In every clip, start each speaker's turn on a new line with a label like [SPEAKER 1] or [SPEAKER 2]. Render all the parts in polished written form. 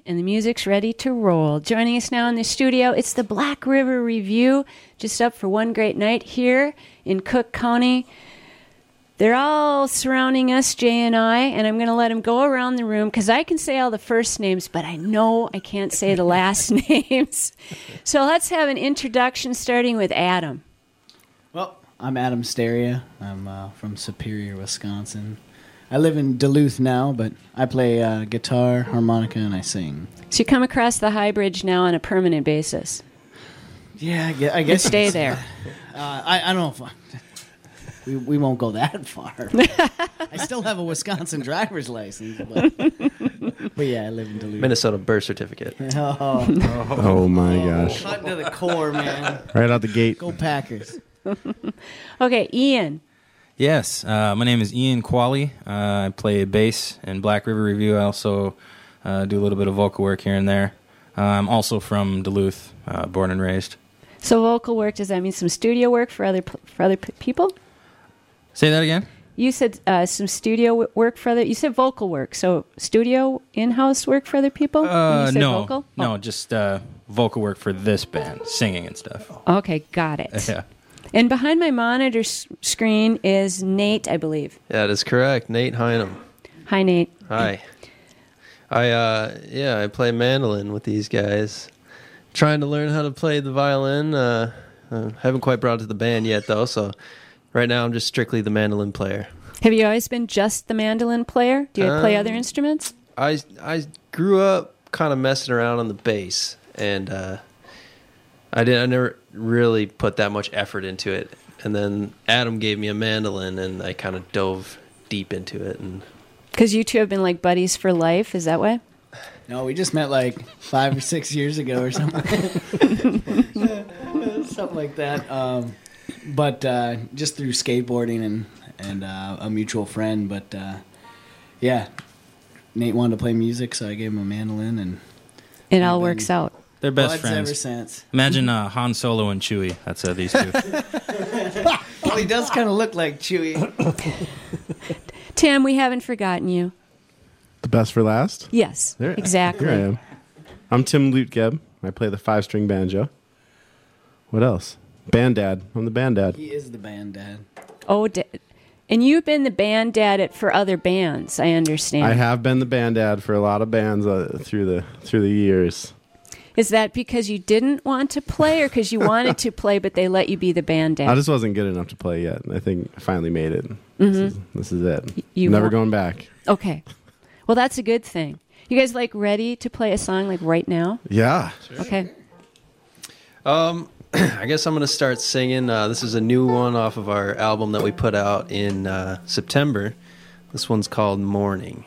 [SPEAKER 1] and the music's ready to roll. Joining us now in the studio, it's the Black River Review, just up for one great night here in Cook County. They're all surrounding us, Jay and I'm going to let them go around the room because I can say all the first names, but I know I can't say the last names. So let's have an introduction starting with Adam.
[SPEAKER 2] Well, I'm Adam Steria. I'm from Superior, Wisconsin. I live in Duluth now, but I play guitar, harmonica, and I sing.
[SPEAKER 1] So you come across the High Bridge now on a permanent basis?
[SPEAKER 2] Yeah, I guess.
[SPEAKER 1] Stay there.
[SPEAKER 2] I don't know if we won't go that far. I still have a Wisconsin driver's license, but yeah, I live in Duluth.
[SPEAKER 3] Minnesota birth certificate.
[SPEAKER 4] Oh my gosh.
[SPEAKER 2] Cut to the core, man.
[SPEAKER 4] Right out the gate.
[SPEAKER 2] Go Packers.
[SPEAKER 1] Okay, Ian.
[SPEAKER 5] Yes, my name is Ian Qualley. I play bass in Black River Review. I also do a little bit of vocal work here and there. I'm also from Duluth, born and raised.
[SPEAKER 1] So vocal work, does that mean some studio work for other people?
[SPEAKER 5] Say that again?
[SPEAKER 1] You said some studio work for other... You said vocal work, so studio in-house work for other people? When you said vocal?
[SPEAKER 5] No, just vocal work for this band, singing and stuff.
[SPEAKER 1] Okay, got it.
[SPEAKER 5] Yeah.
[SPEAKER 1] And behind my monitor screen is Nate, I believe.
[SPEAKER 3] That is correct. Nate Hynum.
[SPEAKER 1] Hi, Nate.
[SPEAKER 3] Hi. I play mandolin with these guys. Trying to learn how to play the violin. Haven't quite brought it to the band yet, though, so right now I'm just strictly the mandolin player.
[SPEAKER 1] Have you always been just the mandolin player? Do you play other instruments?
[SPEAKER 3] I grew up kind of messing around on the bass, and I never really put that much effort into it. And then Adam gave me a mandolin, and I kind of dove deep into it.
[SPEAKER 1] Because you two have been like buddies for life, is that why?
[SPEAKER 2] No, we just met like 5 or 6 years ago or something. Something like that. But just through skateboarding and a mutual friend. But yeah, Nate wanted to play music, so I gave him a mandolin, and
[SPEAKER 1] it all works out.
[SPEAKER 5] They're best
[SPEAKER 2] buds
[SPEAKER 5] friends.
[SPEAKER 2] Ever since.
[SPEAKER 5] Imagine Han Solo and Chewie. That's these two.
[SPEAKER 2] Well, he does kind of look like Chewie.
[SPEAKER 1] Tim, we haven't forgotten you.
[SPEAKER 4] The best for last?
[SPEAKER 1] Yes, exactly.
[SPEAKER 4] Here I am. I'm Tim Lutgeb. I play the 5-string banjo. What else? Band dad. I'm the band dad.
[SPEAKER 2] He is the band dad.
[SPEAKER 1] Oh, and you've been the band dad for other bands, I understand.
[SPEAKER 4] I have been the band dad for a lot of bands through the years.
[SPEAKER 1] Is that because you didn't want to play or because you wanted to play but they let you be the band dad?
[SPEAKER 4] I just wasn't good enough to play yet. I think I finally made it. Mm-hmm. This is it. Never going back.
[SPEAKER 1] Okay. Well, that's a good thing. You guys ready to play a song right now?
[SPEAKER 4] Yeah.
[SPEAKER 3] Sure.
[SPEAKER 1] Okay.
[SPEAKER 3] I guess I'm going to start singing. This is a new one off of our album that we put out in September. This one's called Morning.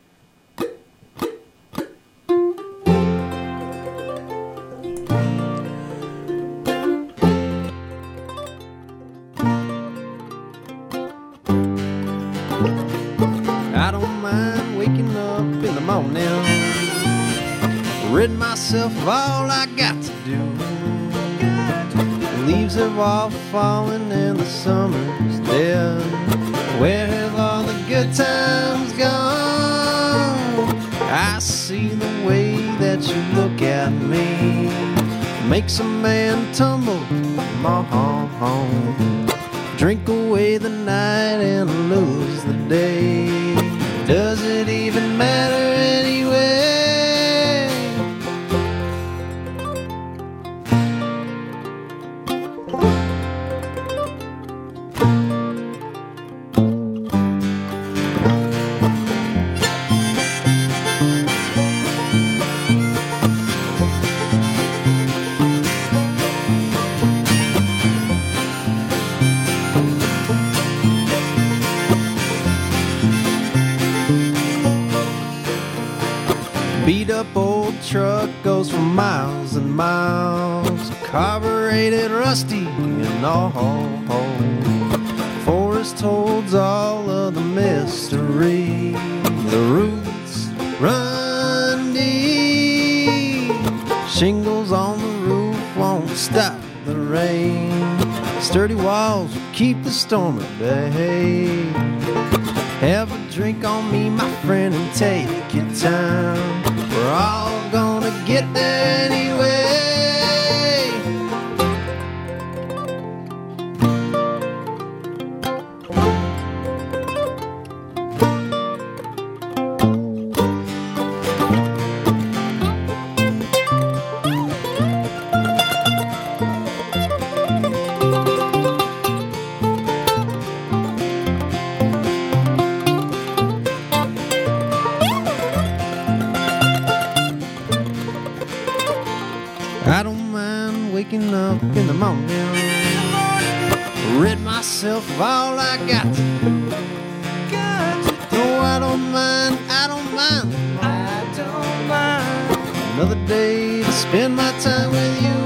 [SPEAKER 3] I don't mind waking up in the morning, rid myself of all I got to do. The leaves have all fallen and the summer's dead. Where have all the good times gone? I see the way that you look at me makes a man tumble home. Drink away the night and lose the day. Does it even matter anyway? Beat up old truck goes for miles and miles, carbureted, rusty and all. Forest holds all of the mystery. The roots run deep. Shingles on the roof won't stop the rain. Sturdy walls will keep the storm at bay. Have a drink on me, my friend, and take your time. We're all get there anyway. I don't mind waking up in the morning, rid myself of all I got to do. No, I don't mind, I don't mind, I don't mind. Another day to spend my time with you.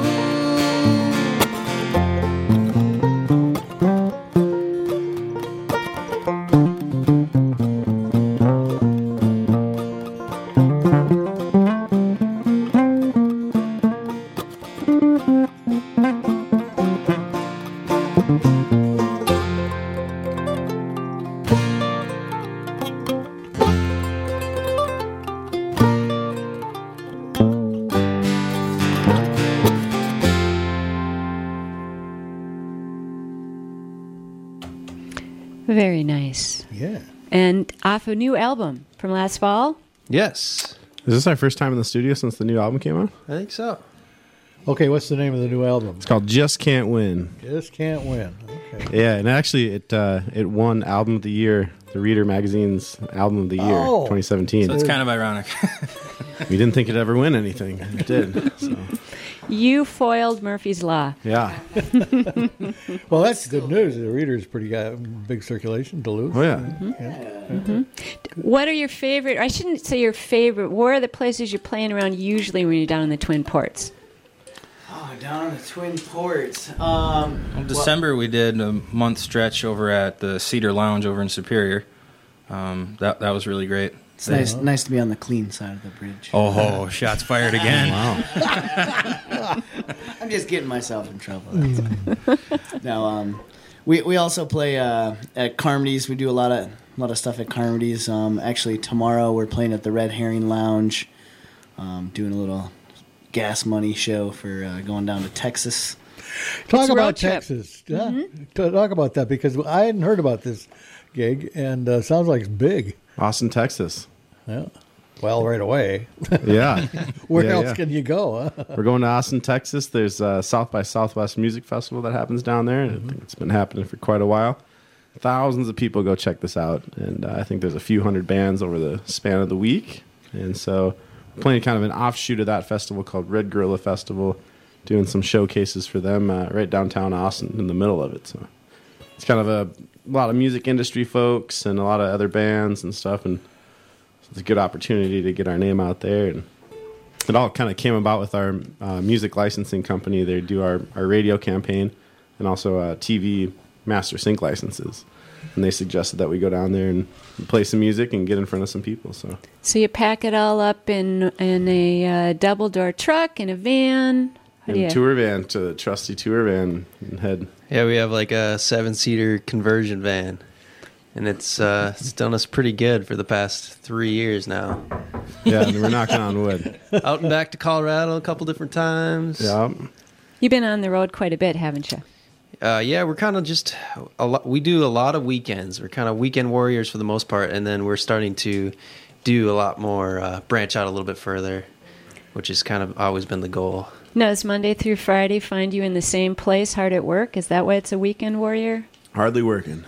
[SPEAKER 1] Very nice.
[SPEAKER 6] Yeah.
[SPEAKER 1] And off a new album from last fall.
[SPEAKER 3] Yes,
[SPEAKER 4] Is this our first time in the studio since the new album came out?
[SPEAKER 3] I think so.
[SPEAKER 6] Okay, what's the name of the new album?
[SPEAKER 4] It's called Just Can't Win.
[SPEAKER 6] Just Can't Win. Okay.
[SPEAKER 4] Yeah, and actually it won Album of the Year, the Reader Magazine's Album of the Year,
[SPEAKER 6] Oh.
[SPEAKER 4] 2017.
[SPEAKER 5] So it's kind of ironic.
[SPEAKER 4] We didn't think it'd ever win anything. It did. So,
[SPEAKER 1] You foiled Murphy's Law.
[SPEAKER 4] yeah.
[SPEAKER 6] Well, that's good news. The Reader's pretty big circulation, Duluth.
[SPEAKER 4] Oh, yeah.
[SPEAKER 1] What are your favorite, I shouldn't say your favorite, where are the places you're playing around usually when you're down in the Twin Ports?
[SPEAKER 2] Oh, down on the Twin Ports.
[SPEAKER 5] Well, December we did a month stretch over at the Cedar Lounge over in Superior. That was really great.
[SPEAKER 2] It's nice to be on the clean side of the bridge.
[SPEAKER 5] Oh, shots fired again.
[SPEAKER 4] Wow.
[SPEAKER 2] I'm just getting myself in trouble. That's all. No, we also play at Carmody's. We do a lot of stuff at Carmody's. Actually, tomorrow we're playing at the Red Herring Lounge, doing a little gas money show for going down to Texas.
[SPEAKER 6] Talk
[SPEAKER 1] It's a road
[SPEAKER 6] about
[SPEAKER 1] trip.
[SPEAKER 6] Texas. Yeah. Talk about that because I hadn't heard about this gig and sounds like it's big.
[SPEAKER 4] Austin, Texas.
[SPEAKER 6] Yeah. Well, right away.
[SPEAKER 4] Yeah.
[SPEAKER 6] Where
[SPEAKER 4] Yeah,
[SPEAKER 6] else
[SPEAKER 4] yeah.
[SPEAKER 6] can you go? Huh?
[SPEAKER 4] We're going to Austin, Texas. There's South by Southwest Music Festival that happens down there. And I think it's been happening for quite a while. Thousands of people go check this out. And I think there's a few hundred bands over the span of the week. And so we're playing kind of an offshoot of that festival called Red Gorilla Festival, doing some showcases for them right downtown Austin in the middle of it. So it's kind of a lot of music industry folks and a lot of other bands and stuff. And it's a good opportunity to get our name out there. And it all kind of came about with our music licensing company. They do our radio campaign and also TV master sync licenses. And they suggested that we go down there and play some music and get in front of some people. So
[SPEAKER 1] So you pack it all up in a double-door truck, in a van. How do you-
[SPEAKER 4] and tour van, to the trusty tour van, and head.
[SPEAKER 3] Yeah, we have like a 7-seater conversion van, and it's done us pretty good for the past 3 years now.
[SPEAKER 4] Yeah, and we're knocking on wood.
[SPEAKER 3] Out and back to Colorado a couple different times.
[SPEAKER 4] Yeah.
[SPEAKER 1] You've been on the road quite a bit, haven't you?
[SPEAKER 3] Yeah, we're kind of just we do a lot of weekends. We're kind of weekend warriors for the most part, and then we're starting to do a lot more, branch out a little bit further, which has kind of always been the goal.
[SPEAKER 1] Now, does Monday through Friday find you in the same place, hard at work? Is that why it's a weekend warrior?
[SPEAKER 4] Hardly working.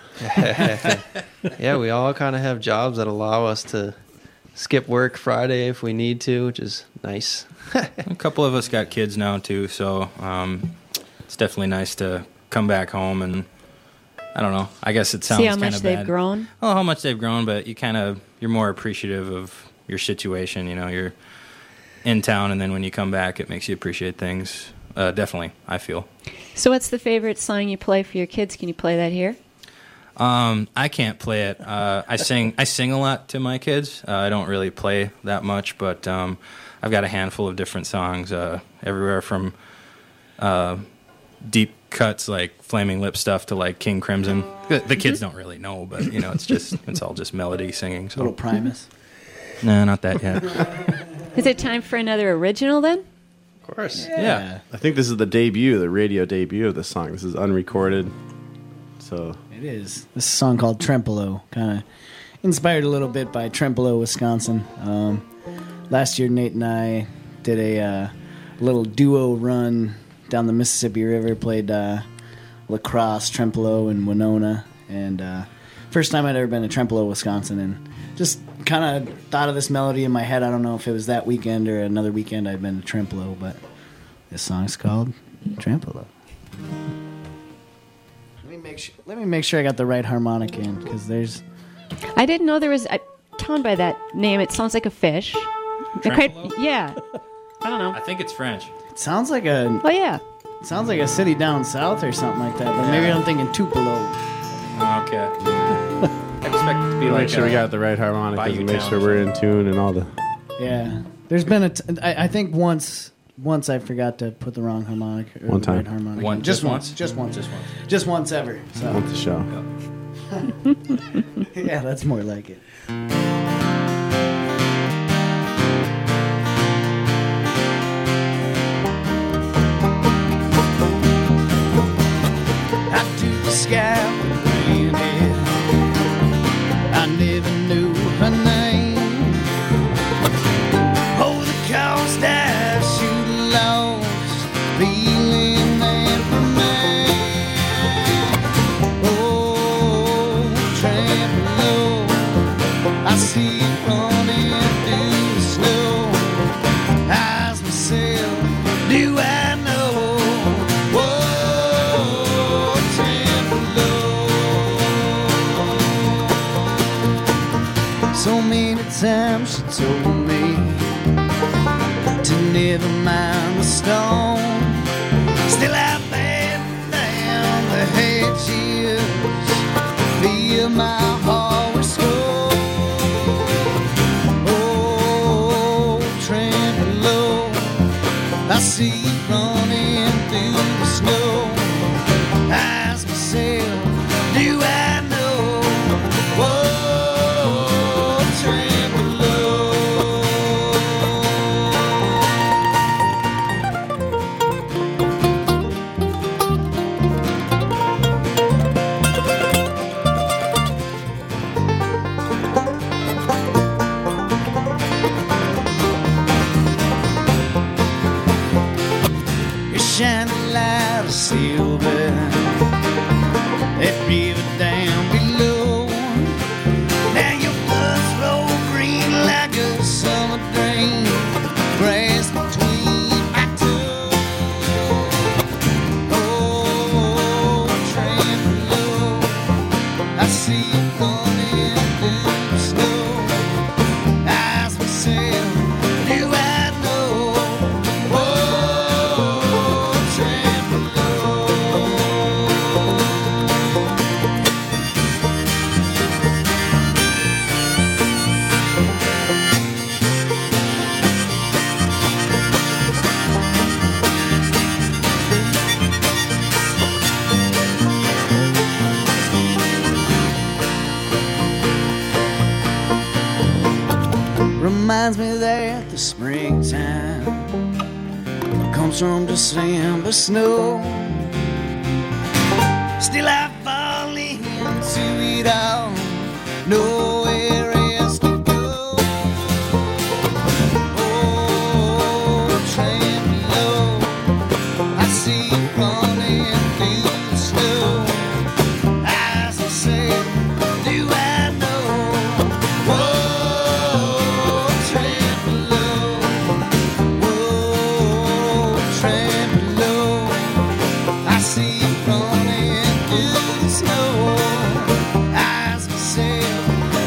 [SPEAKER 3] Yeah, we all kind of have jobs that allow us to skip work Friday if we need to, which is nice.
[SPEAKER 5] A couple of us got kids now too, so it's definitely nice to come back home and I don't know. I guess it sounds
[SPEAKER 1] See how
[SPEAKER 5] kind
[SPEAKER 1] much
[SPEAKER 5] of
[SPEAKER 1] they've
[SPEAKER 5] bad.
[SPEAKER 1] grown?
[SPEAKER 5] Oh, how much they've grown, but you're more appreciative of your situation. You know, you're in town, and then when you come back, it makes you appreciate things. Definitely, I feel.
[SPEAKER 1] So what's the favorite song you play for your kids? Can you play that here?
[SPEAKER 5] I can't play it. I sing a lot to my kids. I don't really play that much, but I've got a handful of different songs, everywhere from deep cuts like Flaming Lip stuff to like King Crimson. The kids don't really know, but you know, it's all just melody singing. So
[SPEAKER 2] Little Primus.
[SPEAKER 5] no, not that yet.
[SPEAKER 1] Is it time for another original then?
[SPEAKER 4] Of course.
[SPEAKER 5] Yeah.
[SPEAKER 4] I think this is the debut, the radio debut of the song. This is unrecorded. So
[SPEAKER 2] It is. This is a song called Trempolo, kind of inspired a little bit by Trempolo, Wisconsin. Last year, Nate and I did a little duo run down the Mississippi River, played lacrosse, Trempolo, and Winona. And first time I'd ever been to Trempolo, Wisconsin, and just kind of thought of this melody in my head. I don't know if it was that weekend or another weekend I'd been to Trempolo, but this song's called Trempolo. Let me make sure I got the right harmonic in, because there's...
[SPEAKER 1] I didn't know there was a town by that name. It sounds like a fish.
[SPEAKER 5] Trempolo?
[SPEAKER 1] Yeah. I don't know.
[SPEAKER 5] I think it's French.
[SPEAKER 2] It sounds like a
[SPEAKER 1] Oh, yeah.
[SPEAKER 2] city down south or something like that, but maybe I'm thinking Tupelo.
[SPEAKER 5] Okay. I expect it to be
[SPEAKER 4] make
[SPEAKER 5] like
[SPEAKER 4] sure we got the right harmonicas
[SPEAKER 5] Bayou
[SPEAKER 4] and make
[SPEAKER 5] Town
[SPEAKER 4] sure
[SPEAKER 5] or
[SPEAKER 4] we're in tune and all the...
[SPEAKER 2] Yeah, there's been I think once I forgot to put the wrong harmonic or
[SPEAKER 4] One
[SPEAKER 2] the
[SPEAKER 4] time.
[SPEAKER 2] right harmonic.
[SPEAKER 5] One-
[SPEAKER 2] just
[SPEAKER 5] just
[SPEAKER 2] once,
[SPEAKER 5] once?
[SPEAKER 2] just once ever. So
[SPEAKER 4] Want the show.
[SPEAKER 2] yeah, that's more like it. I do the sky with rain head. I never knew her name. Oh, the cost I should have lost, feeling that remains. Oh, trampling low, I see it running through the snow. Ask myself, do I know? Whoa, trampling low. So many times she told me to never mind the storm. Still I bend down the hedges, feel my heart with score. Oh, trampling low, I see it running through the snow. Ask myself, do I know? Whoa, trampling low. Your shining light of silver, that river down below. Now your blood's flow green like a summer drain, grass between my toes. Oh, trampling low, I see it running through the snow. Ask myself, do I know? Whoa, trampling low. Reminds me that the springtime comes from December snow. Still I fall into it all, nowhere else to go. Oh, trampling low, I see it running through the snow. As I said, do I know? Whoa, trampling low. Whoa, trampling low, I see it running through the snow. As I said,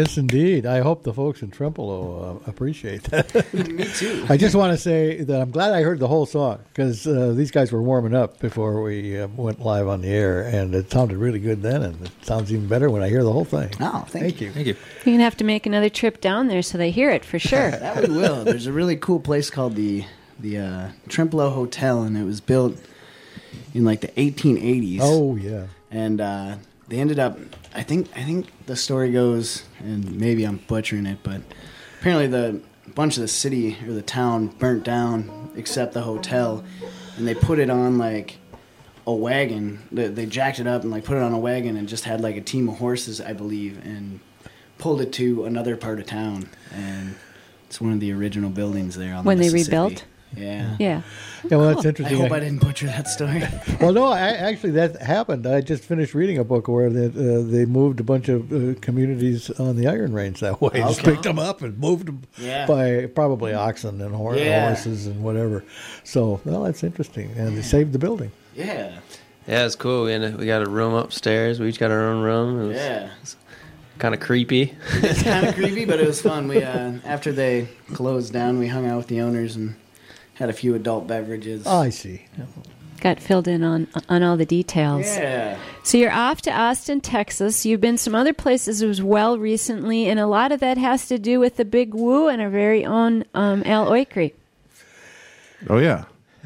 [SPEAKER 6] Yes, indeed. I hope the folks in Trempealeau appreciate that.
[SPEAKER 2] Me too.
[SPEAKER 6] I just want to say that I'm glad I heard the whole song because these guys were warming up before we went live on the air, and it sounded really good then, and it sounds even better when I hear the whole thing.
[SPEAKER 2] Oh, thank you.
[SPEAKER 5] Thank you.
[SPEAKER 1] You're gonna have to make another trip down there so they hear it for sure.
[SPEAKER 2] That we will. There's a really cool place called the Trempealeau Hotel, and it was built in like the 1880s.
[SPEAKER 6] Oh, yeah.
[SPEAKER 2] And they ended up. I think the story goes, and maybe I'm butchering it, but apparently the bunch of the city or the town burnt down except the hotel, and they put it on like a wagon. They jacked it up and like put it on a wagon and just had like a team of horses, I believe, and pulled it to another part of town. And it's one of the original buildings there on
[SPEAKER 1] When
[SPEAKER 2] the
[SPEAKER 1] they
[SPEAKER 2] Mississippi.
[SPEAKER 1] rebuilt?
[SPEAKER 2] Yeah.
[SPEAKER 1] Yeah.
[SPEAKER 6] Yeah, well, that's
[SPEAKER 2] I
[SPEAKER 6] interesting.
[SPEAKER 2] hope I didn't butcher that story.
[SPEAKER 6] Well, no, actually, that happened. I just finished reading a book where they moved a bunch of communities on the Iron Range that way. Just
[SPEAKER 2] Okay.
[SPEAKER 6] picked them up and moved them
[SPEAKER 2] Yeah.
[SPEAKER 6] by probably oxen and horses and whatever. So, well, that's interesting. And they saved the building.
[SPEAKER 2] Yeah.
[SPEAKER 3] Yeah, it's cool. We got a room upstairs. We each got our own room. It was
[SPEAKER 2] Yeah.
[SPEAKER 3] kind of creepy.
[SPEAKER 2] It's kind of creepy, but it was fun. We after they closed down, we hung out with the owners and had a few adult beverages.
[SPEAKER 6] Oh, I see.
[SPEAKER 1] Got filled in on all the details.
[SPEAKER 2] Yeah.
[SPEAKER 1] So you're off to Austin, Texas. You've been some other places as well recently, and a lot of that has to do with the Big Woo and our very own Al Oikri.
[SPEAKER 4] Oh yeah,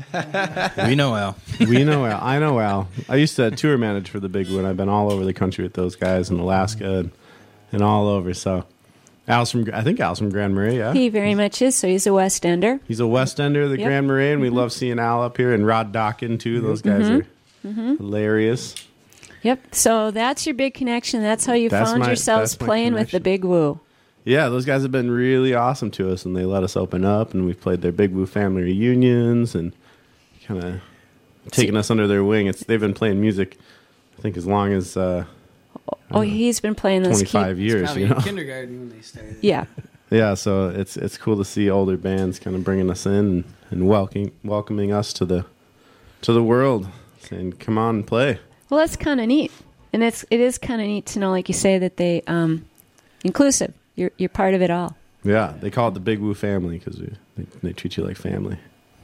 [SPEAKER 5] We know Al.
[SPEAKER 4] we know Al. I know Al. I used to tour manage for the Big Wood. I've been all over the country with those guys in Alaska and all over. So I think Al's from Grand Marais. Yeah,
[SPEAKER 1] He very much is, so he's a West Ender.
[SPEAKER 4] he's a West Ender of the
[SPEAKER 1] Yep.
[SPEAKER 4] Grand Marais, and we love seeing Al up here, and Rod Dawkin too. Those guys are hilarious.
[SPEAKER 1] Yep. So that's your big connection. That's how you found yourselves
[SPEAKER 4] that's my
[SPEAKER 1] playing with the
[SPEAKER 4] connection.
[SPEAKER 1] Big Woo.
[SPEAKER 4] Yeah, those guys have been really awesome to us, and they let us open up, and we've played their Big Woo family reunions, and kind of taking us under their wing. They've been playing music, I think, as long as
[SPEAKER 1] He's been playing those
[SPEAKER 4] 25 years.
[SPEAKER 2] Probably
[SPEAKER 4] You know,
[SPEAKER 2] in kindergarten when they started.
[SPEAKER 1] Yeah.
[SPEAKER 4] yeah. So it's cool to see older bands kind of bringing us in and welcoming us to the world, saying, "Come on and play."
[SPEAKER 1] Well, that's kind of neat, and it is kind of neat to know, like you say, that they inclusive. You're part of it all.
[SPEAKER 4] Yeah, they call it the Big Woo family because they treat you like family.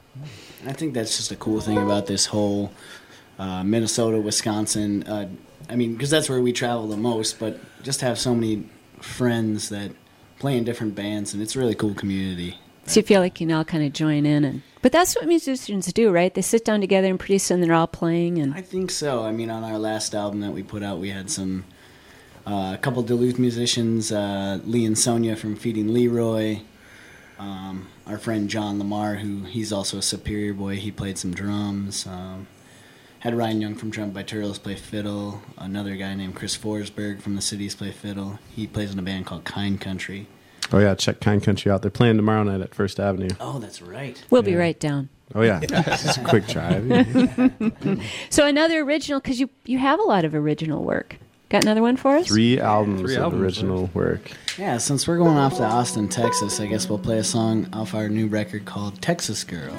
[SPEAKER 2] I think that's just a cool thing about this whole Minnesota, Wisconsin. I mean, because that's where we travel the most, but just have so many friends that play in different bands, and it's a really cool community.
[SPEAKER 1] So you feel like you can all kind of join in, but that's what musicians do, right? They sit down together, and pretty soon they're all playing. And
[SPEAKER 2] I think so. I mean, on our last album that we put out, we had a couple Duluth musicians, Lee and Sonia from Feeding Leroy, our friend John Lamar, he's also a Superior boy. He played some drums. Had Ryan Young from Trumpet by Turtles play fiddle. Another guy named Chris Forsberg from the Cities play fiddle. He plays in a band called Kind Country.
[SPEAKER 4] Oh yeah, check Kind Country out. They're playing tomorrow night at First Avenue.
[SPEAKER 2] Oh, that's right.
[SPEAKER 1] we'll be right down.
[SPEAKER 4] Oh yeah, it's a quick drive.
[SPEAKER 1] So another original, because you have a lot of original work. Got another one for us?
[SPEAKER 4] 3 albums
[SPEAKER 5] Three
[SPEAKER 4] of
[SPEAKER 5] albums,
[SPEAKER 4] original work.
[SPEAKER 2] Yeah, since we're going off to Austin, Texas, I guess we'll play a song off our new record called Texas Girl.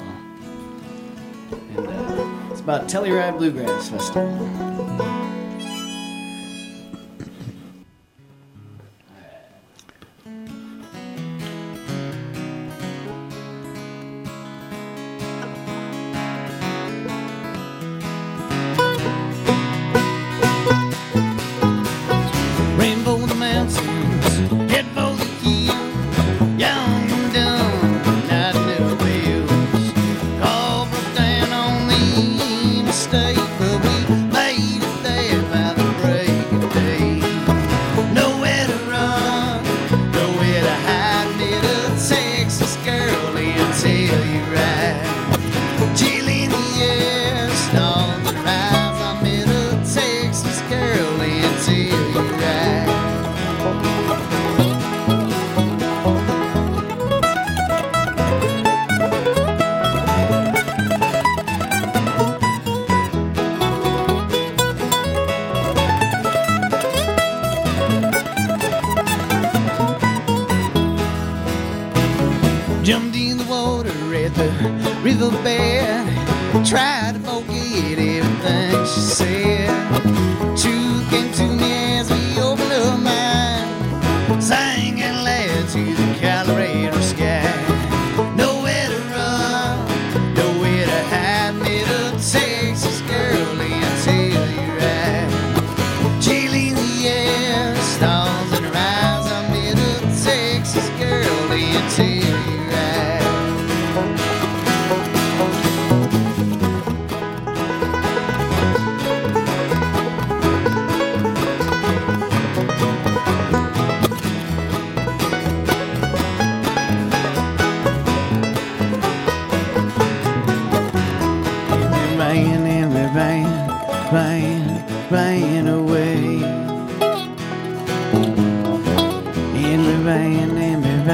[SPEAKER 2] And it's about Telluride Bluegrass Festival.
[SPEAKER 3] Rainbow the mountains, head for the hill, young and dumb, not new wheels. All broke down on the interstate, but we made it there by the break of day. Nowhere to run, nowhere to hide, met a Texas girl until you ride. Chill in the air, stars rise. I met a Texas girl until you ride. Jumped in the water at the riverbed. Tried to forget everything she said. Truth came to me as we opened her mind. Sang
[SPEAKER 2] to the Colorado sky. Nowhere to run, nowhere to hide. Middle Texas girl until you're right. Chilly in the air, stars in her eyes. I'm Middle Texas girl until you're right. Rain away. And we rain and we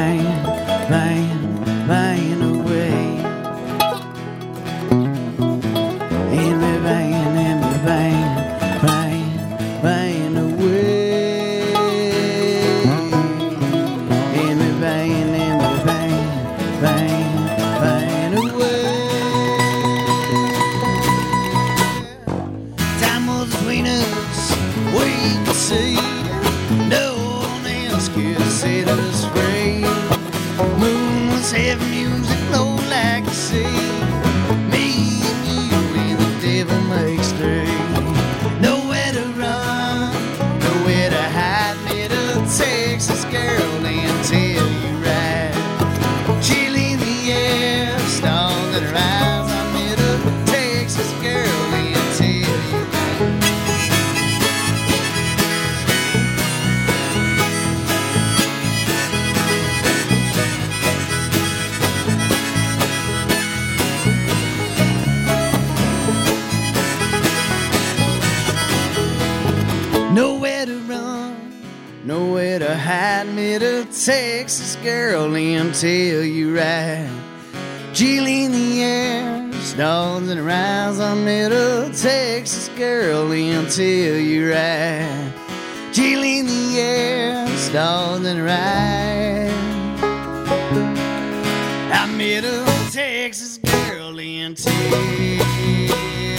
[SPEAKER 2] rain away. And we rain and we rain away. And we rain and we rain away. Time was between us, we could see. No one else could set us free. Moon was heavy music, flow like the sea. Me and you and the devil makes three. Nowhere to run, nowhere to hide. Middle Texas girl until you ride. Chill in the air, stars in her eyes. I'm Middle Texas girl until you ride. Nowhere to run, nowhere to hide. Middle Texas girl until you ride. Chill in the air, stars in her eyes. I'm Middle Texas girl until you ride. Chill in the air, stars in her eyes. I'm Middle Texas girl until you ride.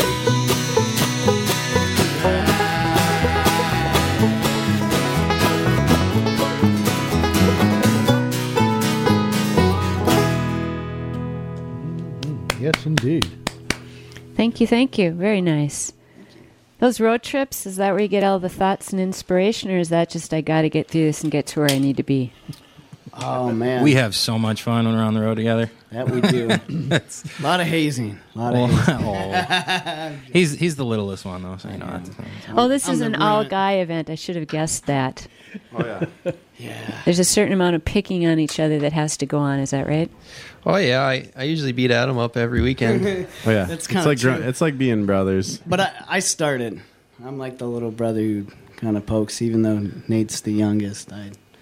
[SPEAKER 6] Yes, indeed.
[SPEAKER 1] Thank you, thank you. Very nice. Those road trips, is that where you get all the thoughts and inspiration, or is that just I got to get through this and get to where I need to be?
[SPEAKER 2] Oh, man.
[SPEAKER 5] We have so much fun when we're on the road together.
[SPEAKER 2] That we do. A lot of hazing.
[SPEAKER 5] He's the littlest one, though, so you know. That's,
[SPEAKER 1] Oh, this
[SPEAKER 2] I'm
[SPEAKER 1] is
[SPEAKER 2] the
[SPEAKER 1] an
[SPEAKER 2] runt.
[SPEAKER 1] all-guy event. I should have guessed that.
[SPEAKER 4] Oh yeah.
[SPEAKER 2] Yeah.
[SPEAKER 1] There's a certain amount of picking on each other that has to go on. Is that right?
[SPEAKER 3] Oh yeah, I usually beat Adam up every weekend.
[SPEAKER 4] Oh yeah.
[SPEAKER 2] That's
[SPEAKER 4] it's
[SPEAKER 2] kinda
[SPEAKER 4] like
[SPEAKER 2] true.
[SPEAKER 4] it's like being brothers.
[SPEAKER 2] But I started. I'm like the little brother who kind of pokes, even though Nate's the youngest.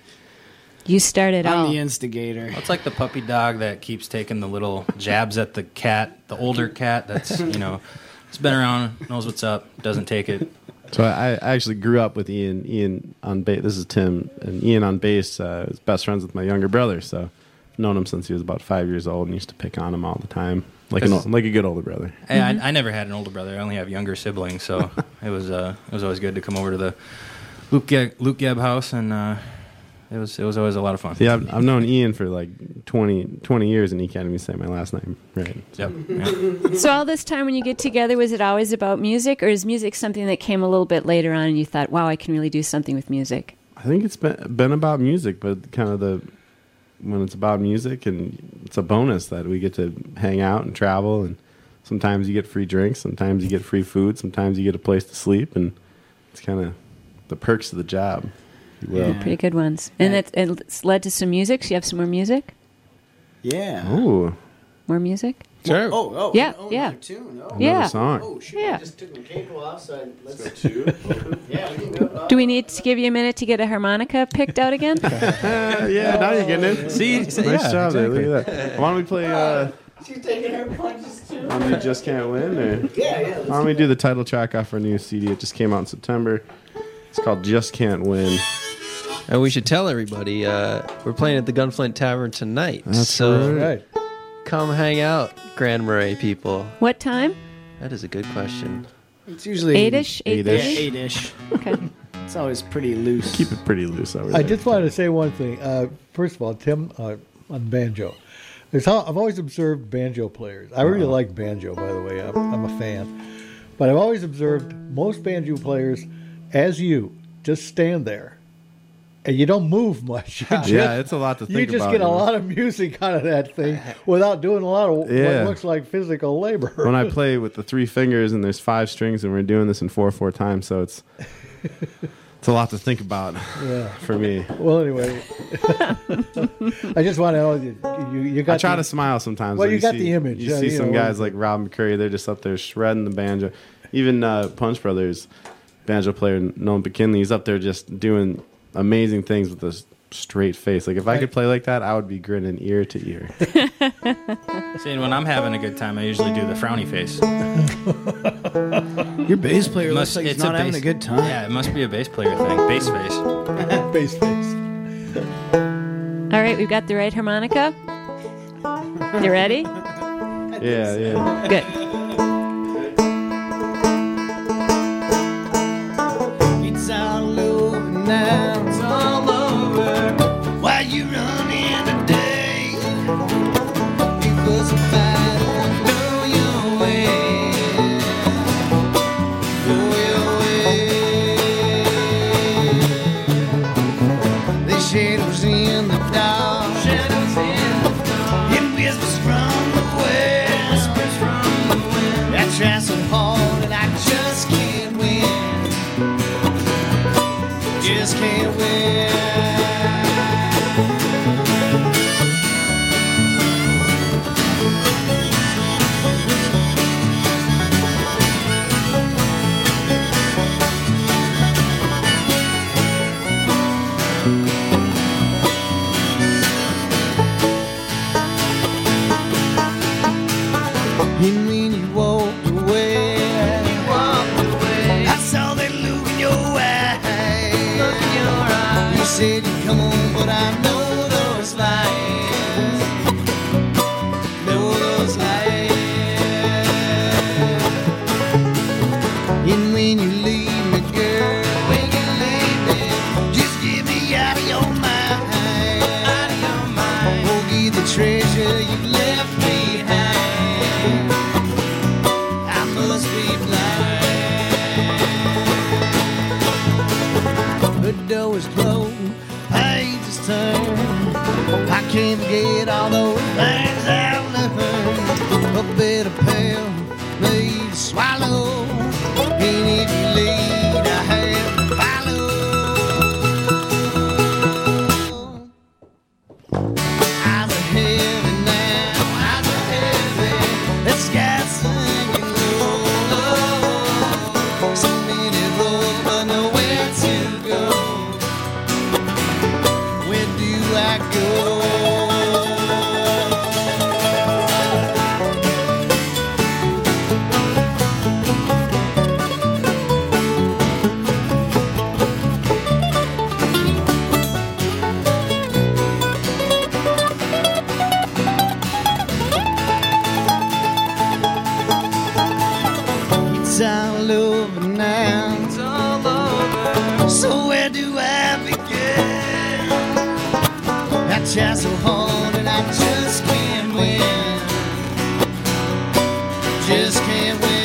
[SPEAKER 1] You started
[SPEAKER 2] I'm
[SPEAKER 1] all.
[SPEAKER 2] the instigator.
[SPEAKER 5] It's like the puppy dog that keeps taking the little jabs at the cat, the older cat that's, you know, it's been around, knows what's up, doesn't take it.
[SPEAKER 4] So I actually grew up with Ian. Ian on bass. This is Tim, and Ian on bass is best friends with my younger brother. So I've known him since he was about 5 years old, and used to pick on him all the time, like a good older brother.
[SPEAKER 5] Hey, I never had an older brother. I only have younger siblings, so it was always good to come over to the Luke Gebb house, and it was always a lot of fun.
[SPEAKER 4] Yeah, I've known Ian for like 20 years, and he can't even say my last name right.
[SPEAKER 5] Yep. Yeah.
[SPEAKER 1] So all this time when you get together, was it always about music, or is music something that came a little bit later on and you thought, wow, I can really do something with music?
[SPEAKER 4] I think it's been about music, but kind of when it's about music, and it's a bonus that we get to hang out and travel, and sometimes you get free drinks, sometimes you get free food, sometimes you get a place to sleep, and it's kind of the perks of the job. if you will.
[SPEAKER 2] Yeah.
[SPEAKER 1] Pretty good ones. And it's led to some music. So you have some more music?
[SPEAKER 2] Yeah.
[SPEAKER 4] Ooh,
[SPEAKER 1] More music?
[SPEAKER 3] Sure.
[SPEAKER 2] Oh,
[SPEAKER 1] Yeah,
[SPEAKER 2] oh,
[SPEAKER 1] yeah.
[SPEAKER 2] another tune. Oh.
[SPEAKER 1] Yeah.
[SPEAKER 4] another song.
[SPEAKER 2] Oh, shoot.
[SPEAKER 1] Yeah.
[SPEAKER 2] I just took my cable off, so let's yeah, we can go.
[SPEAKER 1] Do we need to give you a minute to get a harmonica picked out again?
[SPEAKER 4] Yeah, now you're getting it.
[SPEAKER 5] See,
[SPEAKER 4] Nice
[SPEAKER 5] yeah,
[SPEAKER 4] job there. Look at that. Why don't we play
[SPEAKER 2] She's taking her punches, too.
[SPEAKER 4] why don't we Just Can't Win? Or
[SPEAKER 2] Yeah.
[SPEAKER 4] why don't we do the title track off our new CD? It just came out in September. It's called Just Can't Win.
[SPEAKER 3] And we should tell everybody we're playing at the Gunflint Tavern tonight.
[SPEAKER 4] That's
[SPEAKER 3] so
[SPEAKER 6] Right.
[SPEAKER 3] come hang out, Grand Marais people.
[SPEAKER 1] What time?
[SPEAKER 3] That is a good question.
[SPEAKER 2] It's usually
[SPEAKER 1] 8-ish?
[SPEAKER 4] Eight-ish.
[SPEAKER 1] 8:30?
[SPEAKER 2] Yeah, 8-ish.
[SPEAKER 1] Okay.
[SPEAKER 2] It's always pretty loose.
[SPEAKER 4] Keep it pretty loose over
[SPEAKER 6] I
[SPEAKER 4] there.
[SPEAKER 6] just wanted to say one thing. First of all, Tim, on banjo. I've always observed banjo players. I really like banjo, by the way. I'm a fan. But I've always observed most banjo players, as you, just stand there. And you don't move much.
[SPEAKER 4] It's a lot to think about.
[SPEAKER 6] You just get a lot of music out of that thing without doing a lot of what looks like physical labor.
[SPEAKER 4] When I play with the 3 fingers and there's 5 strings and we're doing this in 4/4 time, so it's a lot to think about for me.
[SPEAKER 6] Well, anyway, I just want to know you got.
[SPEAKER 4] I try to smile sometimes.
[SPEAKER 6] Well,
[SPEAKER 4] though.
[SPEAKER 6] you got the image.
[SPEAKER 4] You see some guys like Rob McCurry, they're just up there shredding the banjo. Even Punch Brothers banjo player Nolan McKinley, he's up there just doing amazing things with a straight face. Like if I could play like that, I would be grinning ear to ear.
[SPEAKER 5] See, when I'm having a good time, I usually do the frowny face.
[SPEAKER 2] Your bass player looks like he's
[SPEAKER 5] it's
[SPEAKER 2] not
[SPEAKER 5] a
[SPEAKER 2] having
[SPEAKER 5] bass-
[SPEAKER 2] a good time.
[SPEAKER 5] Yeah, it must be a bass player thing. Bass face.
[SPEAKER 6] Bass face.
[SPEAKER 1] All right, we've got the right harmonica. You ready?
[SPEAKER 4] Yeah.
[SPEAKER 1] Good.
[SPEAKER 2] It's all over now. It's all over. Why you running today? It was a fight. Go your way. Go your way. The shadows in the dark. Shadows in the dark. It whispers from the west. Whispers from the west. I try so hard and I just can't win. Just can't win. And when you walked away, I saw that look in your eyes. You said you'd come on, but I know those lies. Know those lies. And when you leave me, girl, when you leave me, just get me out of your mind. Out of your mind. Forget the treasure you've left behind. I must be blind. The door is closed, pages turn. I can't forget all those things I've learned. A bitter pill made to swallow. And if you lead, I have to follow. Eyes are heavy now, eyes are heavy. The sky's sinking low. So many roads, but nowhere to go. Where do I go? It's all over now. It's all over. So where do I begin? I try so hard and I just can't win. Just can't win.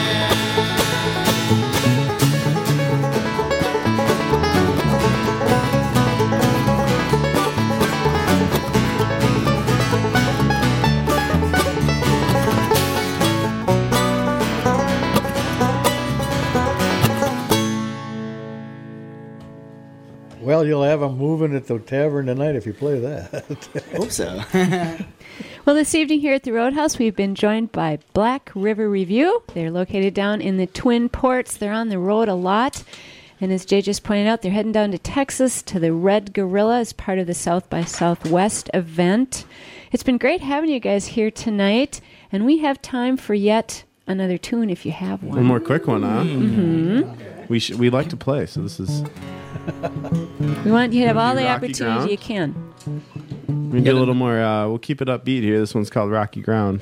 [SPEAKER 6] Well, you'll have them moving at the tavern tonight if you play that.
[SPEAKER 2] Hope so.
[SPEAKER 1] Well, this evening here at the Roadhouse, we've been joined by Black River Review. They're located down in the Twin Ports. They're on the road a lot. And as Jay just pointed out, they're heading down to Texas to the Red Gorilla as part of the South by Southwest event. It's been great having you guys here tonight. And we have time for yet another tune if you have one.
[SPEAKER 4] One more quick one, huh? Mm-hmm. We like to play, so this is.
[SPEAKER 1] We want you to have all the
[SPEAKER 4] Rocky
[SPEAKER 1] opportunity
[SPEAKER 4] Ground?
[SPEAKER 1] you can.
[SPEAKER 4] We do a little more. We'll keep it upbeat here. This one's called Rocky Ground.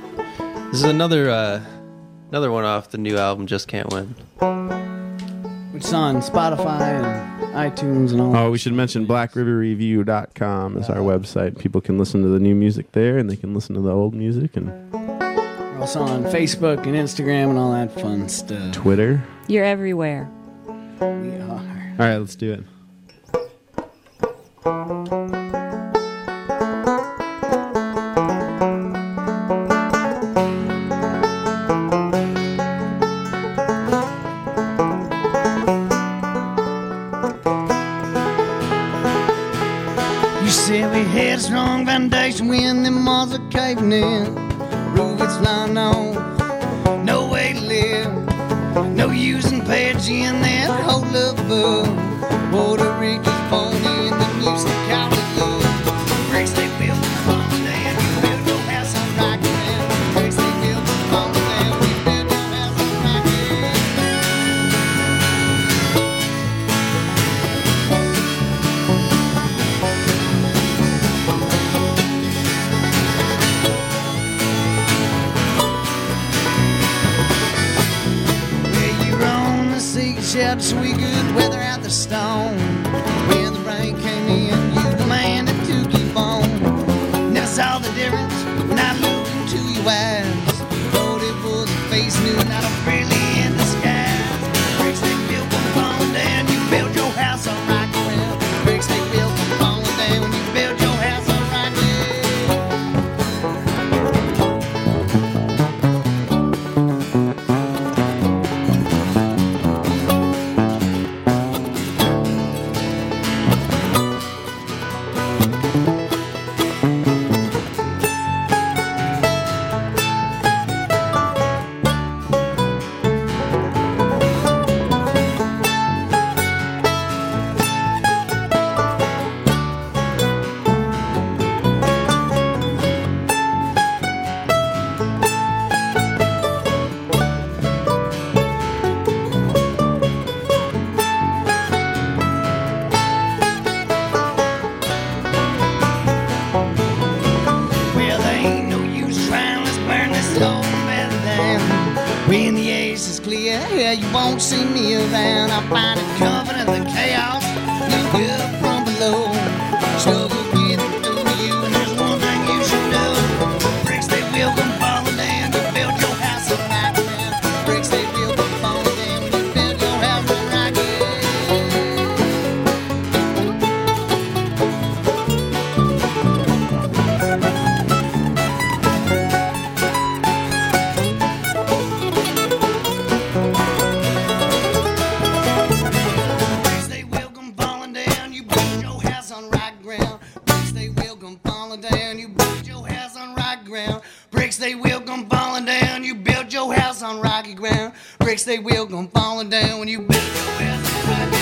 [SPEAKER 3] This is another one off the new album, Just Can't Win.
[SPEAKER 2] It's on Spotify and iTunes and all.
[SPEAKER 4] Oh, we should mention blackriverreview.com is our website. People can listen to the new music there, and they can listen to the old music and
[SPEAKER 2] We're also on Facebook and Instagram and all that fun stuff.
[SPEAKER 4] Twitter.
[SPEAKER 1] You're everywhere.
[SPEAKER 2] We are.
[SPEAKER 4] All right, let's do it.
[SPEAKER 2] You said we had a strong foundation when them walls are caving in. Roof it's flying on, no way to live. No using patchy in that whole above. Puerto Rico's born in the music call it love. Bricks they built from the land, you built your house on rocky ground. Bricks they built from the land, you built your house on rocky ground. Shout sweet good weather out the stone. When the rain came in, you demanded to keep on. Never saw the difference when I looked into your eyes. Thought it was a face new, not a friendly in the skies. Bricks they built from falling down, you built your house on rocky ground. Bricks they built from falling down, you built your house on rocky when the ace is clear, yeah, you won't see me around. I find it comfort in the chaos. Look up from below. Struggle with it through you, and there's one thing you should know. Bricks they will come falling down. You build your house on rocky ground. Bricks they will come falling down. You build your house on rocky Bricks they will come falling down. You built your house on rocky ground. Bricks they will come falling down when you build your house on rocky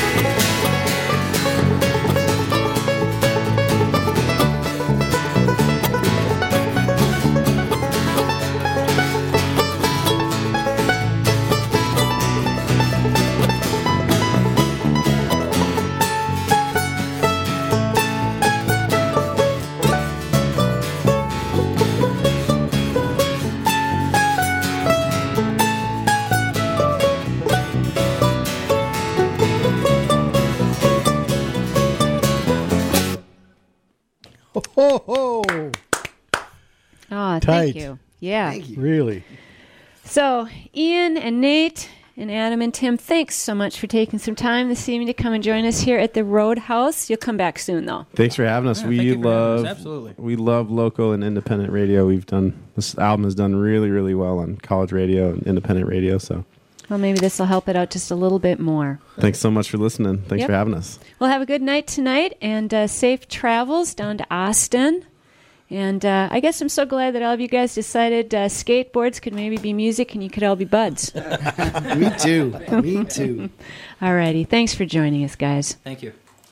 [SPEAKER 6] Ho, ho.
[SPEAKER 1] Oh,
[SPEAKER 6] Tight.
[SPEAKER 1] thank you. Yeah.
[SPEAKER 2] Thank you.
[SPEAKER 6] Really.
[SPEAKER 1] So, Ian and Nate and Adam and Tim, thanks so much for taking some time this evening to come and join us here at the Roadhouse. You'll come back soon, though.
[SPEAKER 4] Thanks for having us.
[SPEAKER 5] Yeah, thank you for having us. Absolutely.
[SPEAKER 4] We love local and independent radio. This album has done really, really well on college radio and independent radio. So,
[SPEAKER 1] Well, maybe this will help it out just a little bit more.
[SPEAKER 4] thanks so much for listening. Thanks
[SPEAKER 1] Yep.
[SPEAKER 4] for having us.
[SPEAKER 1] Well, have a good night tonight and safe travels down to Austin. And I guess I'm so glad that all of you guys decided skateboards could maybe be music and you could all be buds.
[SPEAKER 2] Me too. Me too.
[SPEAKER 1] All righty. Thanks for joining us, guys.
[SPEAKER 5] Thank you.